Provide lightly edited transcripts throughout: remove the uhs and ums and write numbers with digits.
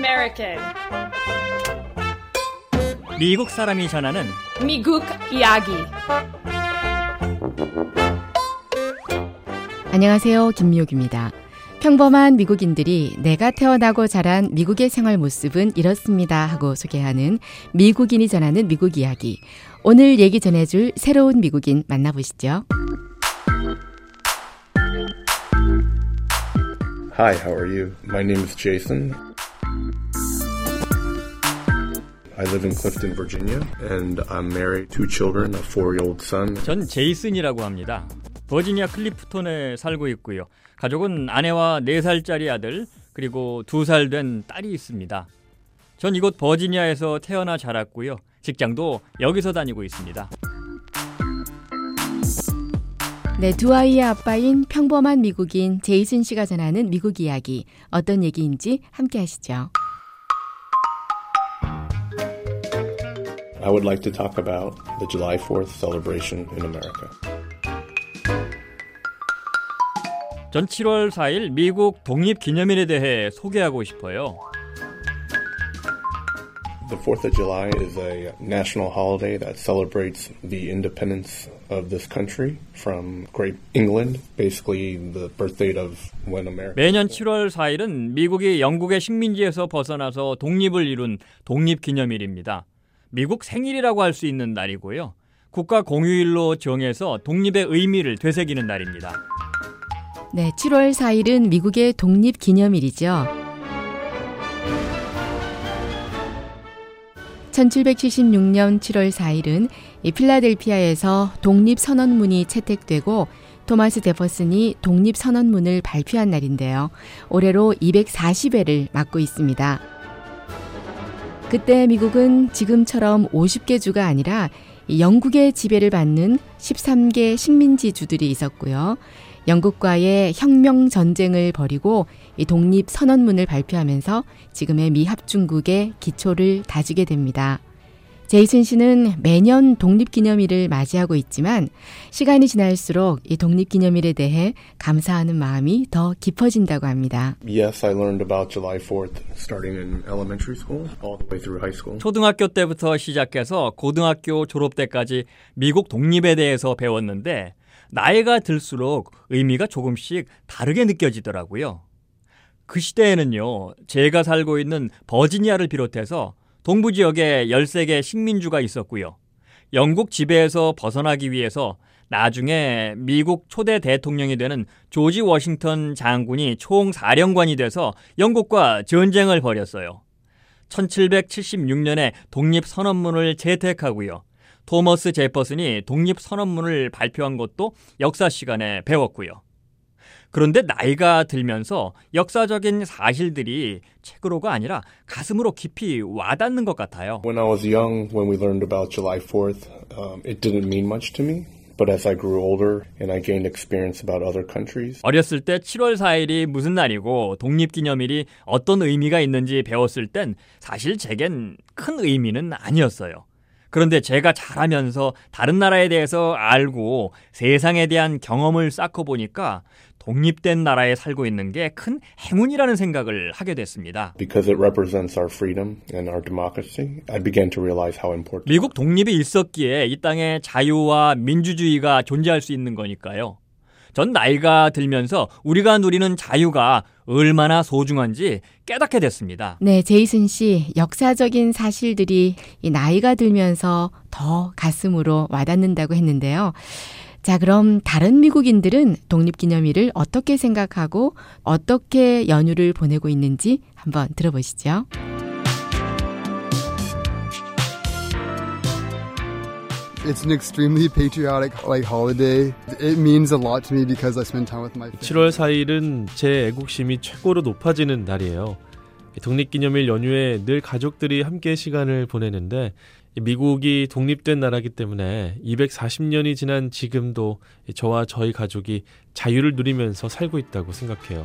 American. 미국 사람이 전하는 미국 이야기. 안녕하세요. 김미옥입니다. 평범한 미국인들이 내가 태어나고 자란 미국의 생활 모습은 이렇습니다 하고 소개하는 미국인이 전하는 미국 이야기. 오늘 얘기 전해줄 새로운 미국인 만나보시죠. Hi, how are you? My name is Jason. I live in Clifton, Virginia, and I'm married, 2 children, a 4-year-old son. 전 제이슨이라고 합니다. 버지니아 클리프톤에 살고 있고요. 가족은 아내와 4살짜리 아들 그리고 2살 된 딸이 있습니다. 전 이곳 버지니아에서 태어나 자랐고요. 직장도 여기서 다니고 있습니다. 네, 2아이의 아빠인 평범한 미국인 제이슨 씨가 전하는 미국 이야기. 어떤 얘기인지 함께 하시죠. I would like to talk about the July 4th celebration in America. 전 7월 4일 미국 독립기념일에 대해 소개하고 싶어요. The 4th of July is a national holiday that celebrates the independence of this country from Great England, basically the birth date of when America. 매년 7월 4일은 미국이 영국의 식민지에서 벗어나서 독립을 이룬 독립기념일입니다. 미국 생일이라고 할 수 있는 날이고요. 국가 공휴일로 정해서 독립의 의미를 되새기는 날입니다. 네, 7월 4일은 미국의 독립기념일이죠. 1776년 7월 4일은 필라델피아에서 독립선언문이 채택되고 토마스 제퍼슨이 독립선언문을 발표한 날인데요. 올해로 240회를 맞고 있습니다. 그때 미국은 지금처럼 50개 주가 아니라 영국의 지배를 받는 13개 식민지 주들이 있었고요. 영국과의 혁명 전쟁을 벌이고 이 독립선언문을 발표하면서 지금의 미합중국의 기초를 다지게 됩니다. 제이슨 씨는 매년 독립기념일을 맞이하고 있지만 시간이 지날수록 이 독립기념일에 대해 감사하는 마음이 더 깊어진다고 합니다. Yes, I learned about July 4th starting in elementary school all the way through high school. 초등학교 때부터 시작해서 고등학교 졸업 때까지 미국 독립에 대해서 배웠는데 나이가 들수록 의미가 조금씩 다르게 느껴지더라고요. 그 시대에는요, 제가 살고 있는 버지니아를 비롯해서 동부 지역에 13개 식민주가 있었고요. 영국 지배에서 벗어나기 위해서 나중에 미국 초대 대통령이 되는 조지 워싱턴 장군이 총사령관이 돼서 영국과 전쟁을 벌였어요. 1776년에 독립선언문을 채택하고요. 토머스 제퍼슨이 독립선언문을 발표한 것도 역사 시간에 배웠고요. 그런데 나이가 들면서 역사적인 사실들이 책으로가 아니라 가슴으로 깊이 와닿는 것 같아요. When I was young, when we learned about July 4th, it didn't mean much to me. But as I grew older and I gained experience about other countries. 어렸을 때 7월 4일이 무슨 날이고 독립기념일이 어떤 의미가 있는지 배웠을 땐 사실 제겐 큰 의미는 아니었어요. 그런데 제가 자라면서 다른 나라에 대해서 알고 세상에 대한 경험을 쌓고 보니까 독립된 나라에 살고 있는 게 큰 행운이라는 생각을 하게 됐습니다. Because it represents our freedom and our democracy, I began to realize how important. 미국 독립이 있었기에 이 땅에 자유와 민주주의가 존재할 수 있는 거니까요. 전 나이가 들면서 우리가 누리는 자유가 얼마나 소중한지 깨닫게 됐습니다. 네, 제이슨 씨, 역사적인 사실들이 이 나이가 들면서 더 가슴으로 와닿는다고 했는데요. 자, 그럼 다른 미국인들은 독립기념일을 어떻게 생각하고 어떻게 연휴를 보내고 있는지 한번 들어보시죠. It's an extremely patriotic holiday. It means a lot to me because I spend time with my family. 7월 4일은 제 애국심이 최고로 높아지는 날이에요. 독립기념일 연휴에 늘 가족들이 함께 시간을 보내는데 미국이 독립된 나라이기 때문에 240년이 지난 지금도 저와 저희 가족이 자유를 누리면서 살고 있다고 생각해요.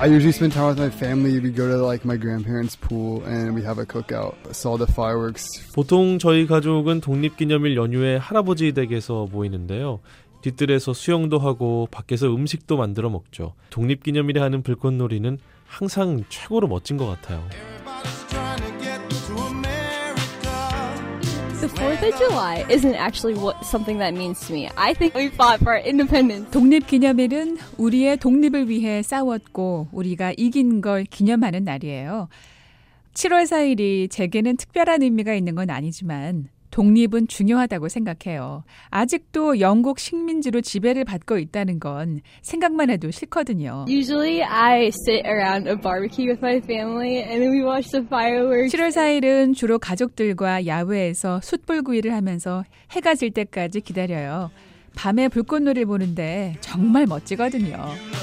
I usually spend time with my family. We go to like my grandparents' pool and we have a cookout. Saw the fireworks. 보통 저희 가족은 독립기념일 연휴에 할아버지 댁에서 모이는데요. 뒤뜰에서 수영도 하고 밖에서 음식도 만들어 먹죠. 독립기념일에 하는 불꽃놀이는 항상 최고로 멋진 것 같아요. The 4th of July isn't actually something that means to me. I think we fought for our independence. 독립기념일은 우리의 독립을 위해 싸웠고 우리가 이긴 걸 기념하는 날이에요. 7월 4일이 제게는 특별한 의미가 있는 건 아니지만 독립은 중요하다고 생각해요. 아직도 영국 식민지로 지배를 받고 있다는 건 생각만 해도 싫거든요. Usually I sit around a barbecue with my family and then we watch the fireworks. 7월 4일은 주로 가족들과 야외에서 숯불구이를 하면서 해가 질 때까지 기다려요. 밤에 불꽃놀이를 보는데 정말 멋지거든요.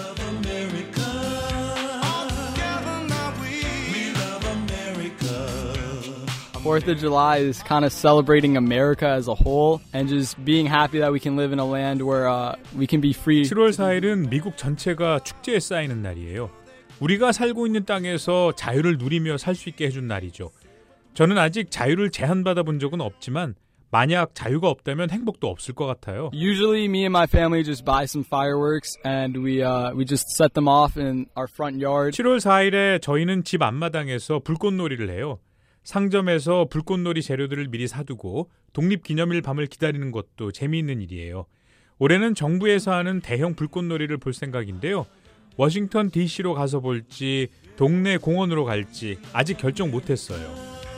4th of July is kind of celebrating America as a whole and just being happy that we can live in a land where we can be free. 7월 4일은 미국 전체가 축제에 쌓이는 날이에요. 우리가 살고 있는 땅에서 자유를 누리며 살 수 있게 해준 날이죠. 저는 아직 자유를 제한받아 본 적은 없지만 만약 자유가 없다면 행복도 없을 것 같아요. Usually me and my family just buy some fireworks and we just set them off in our front yard. 7월 4일에 저희는 집 앞마당에서 불꽃놀이를 해요. 상점에서 불꽃놀이 재료들을 미리 사두고 독립기념일 밤을 기다리는 것도 재미있는 일이에요. 올해는 정부에서 하는 대형 불꽃놀이를 볼 생각인데요. 워싱턴 DC로 가서 볼지 동네 공원으로 갈지 아직 결정 못했어요.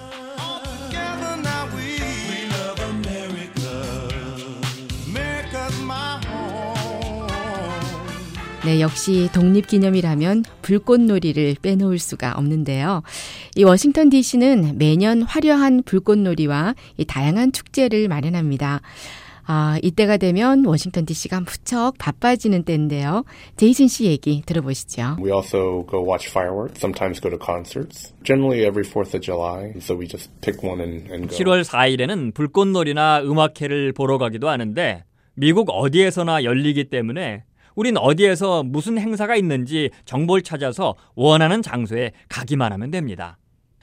네, 역시 독립기념일하면 불꽃놀이를 빼놓을 수가 없는데요. 이 워싱턴 DC는 매년 화려한 불꽃놀이와 이 다양한 축제를 마련합니다. 이때가 되면 워싱턴 DC가 무척 바빠지는 때인데요. 제이슨 씨 얘기 들어보시죠. We also go watch fireworks, sometimes go to concerts. Generally every 4th of July, so we just pick one and go. 7월 4일에는 불꽃놀이나 음악회를 보러 가기도 하는데 미국 어디에서나 열리기 때문에 우린 어디에서 무슨 행사가 있는지 정보를 찾아서 원하는 장소에 가기만 하면 됩니다.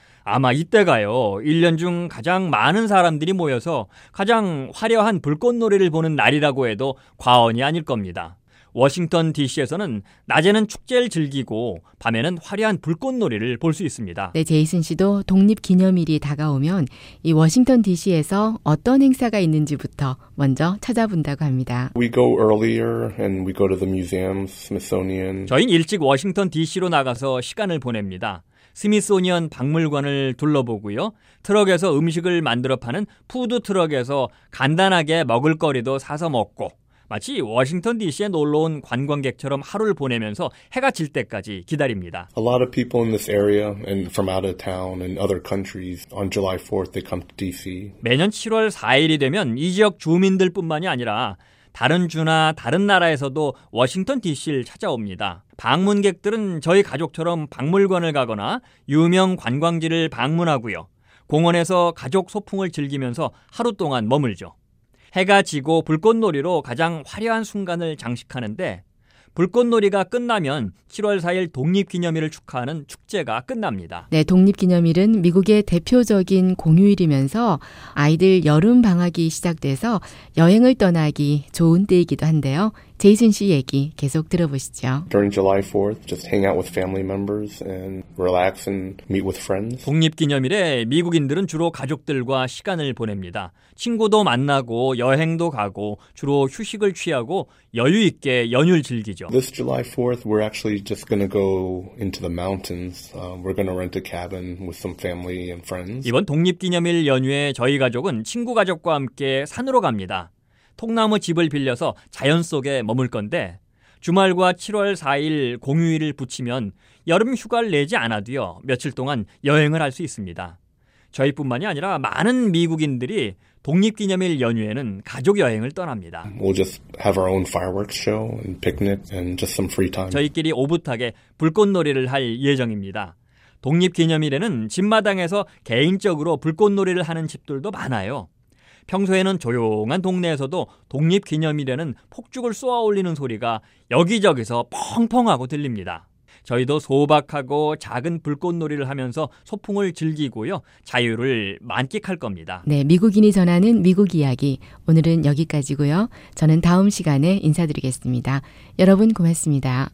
아마 이때가요, 1년 중 가장 많은 사람들이 모여서 가장 화려한 불꽃놀이를 보는 날이라고 해도 과언이 아닐 겁니다. 워싱턴 DC에서는 낮에는 축제를 즐기고 밤에는 화려한 불꽃놀이를 볼 수 있습니다. 네, 제이슨 씨도 독립기념일이 다가오면 이 워싱턴 DC에서 어떤 행사가 있는지부터 먼저 찾아본다고 합니다. We go earlier and we go to the museums, Smithsonian. 저희는 일찍 워싱턴 DC로 나가서 시간을 보냅니다. 스미소니언 박물관을 둘러보고요. 트럭에서 음식을 만들어 파는 푸드 트럭에서 간단하게 먹을거리도 사서 먹고 마치 워싱턴 DC에 놀러온 관광객처럼 하루를 보내면서 해가 질 때까지 기다립니다. A lot of people in this area and from out of town and other countries on July 4th they come to DC. 매년 7월 4일이 되면 이 지역 주민들뿐만이 아니라 다른 주나 다른 나라에서도 워싱턴 DC를 찾아옵니다. 방문객들은 저희 가족처럼 박물관을 가거나 유명 관광지를 방문하고요. 공원에서 가족 소풍을 즐기면서 하루 동안 머물죠. 해가 지고 불꽃놀이로 가장 화려한 순간을 장식하는데 불꽃놀이가 끝나면 7월 4일 독립기념일을 축하하는 축제가 끝납니다. 네, 독립기념일은 미국의 대표적인 공휴일이면서 아이들 여름 방학이 시작돼서 여행을 떠나기 좋은 때이기도 한데요. 제이슨 씨 얘기 계속 들어보시죠. During July 4th, just hang out with family members and relax and meet with friends. 독립기념일에 미국인들은 주로 가족들과 시간을 보냅니다. 친구도 만나고 여행도 가고 주로 휴식을 취하고 여유 있게 연휴를 즐기죠. This July 4th, we're actually just going to go into the mountains. We're going to rent a cabin with some family and friends. 이번 독립기념일 연휴에 저희 가족은 친구 가족과 함께 산으로 갑니다. 통나무 집을 빌려서 자연 속에 머물 건데 주말과 7월 4일 공휴일을 붙이면 여름 휴가를 내지 않아도요. 며칠 동안 여행을 할 수 있습니다. 저희뿐만이 아니라 많은 미국인들이 독립기념일 연휴에는 가족 여행을 떠납니다. We'll just have our own fireworks show and picnic and just some free time. 저희끼리 오붓하게 불꽃놀이를 할 예정입니다. 독립기념일에는 집마당에서 개인적으로 불꽃놀이를 하는 집들도 많아요. 평소에는 조용한 동네에서도 독립기념일에는 폭죽을 쏘아 올리는 소리가 여기저기서 펑펑하고 들립니다. 저희도 소박하고 작은 불꽃놀이를 하면서 소풍을 즐기고요. 자유를 만끽할 겁니다. 네, 미국인이 전하는 미국 이야기. 오늘은 여기까지고요. 저는 다음 시간에 인사드리겠습니다. 여러분 고맙습니다.